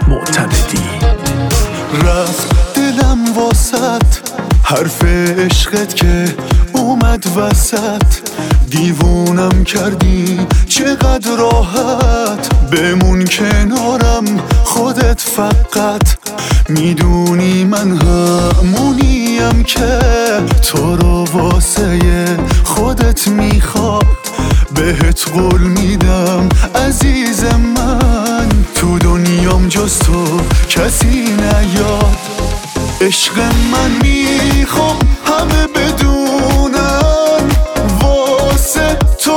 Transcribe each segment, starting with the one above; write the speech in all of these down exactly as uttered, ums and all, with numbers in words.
معتمدی. رفت دلم واسط حرف عشقت که اومد وسط، دیوونم کردی چقدر راحت، بمون کنارم خودت فقط، میدونی من همونیم که تو رو واسه خودت میخواد، بهت قول میدم عزیز من، تو دنیام جز تو کسی نیاد. عشق من میخوام همه بدونن واسه تو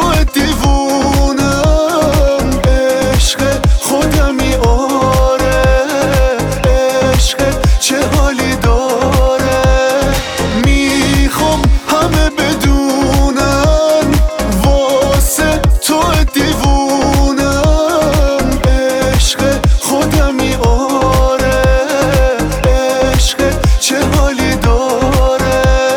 دیوونم، عشق خودمی آره، عشق چه حالی داره، میخوام همه بدونن واسه تو دیوونم، عشق خودمی آره، عشق چه حالی داره.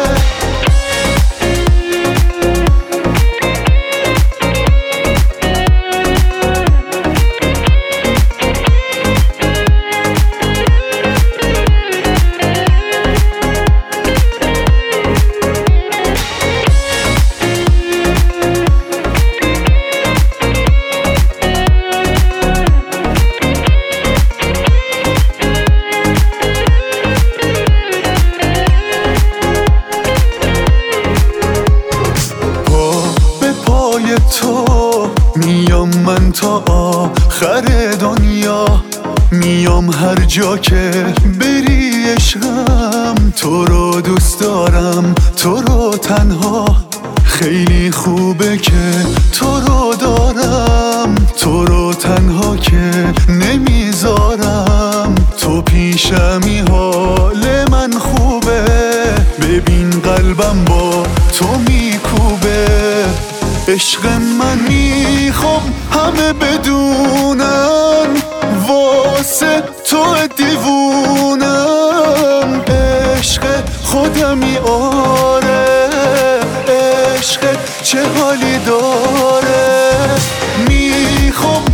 تو میام من تا آخر دنیا، میام هر جا که بری عشقم، تو رو دوست دارم تو رو تنها، خیلی خوبه که تو رو دارم، تو رو تنها که نمیذارم، تو پیشمی حال من خوبه، ببین قلبم با تو میکوبه. عشق من میخوام همه بدونن واسه تو دیوونم، عشق خودمی آره، عشق چه حالی داره، میخوام